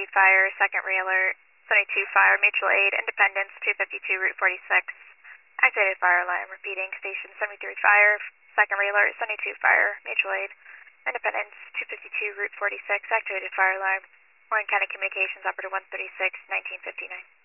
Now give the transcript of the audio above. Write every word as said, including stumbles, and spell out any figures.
fire, second re-alert, seventy-two fire, mutual aid, Independence, two fifty-two, Route forty-six. Activated fire alarm, repeating, station seventy-three fire, second re-alert, seventy-two fire, mutual aid, Independence, two fifty-two, Route forty-six. Activated fire alarm. Warren County Communications, operator one thirty-six, nineteen fifty-nine.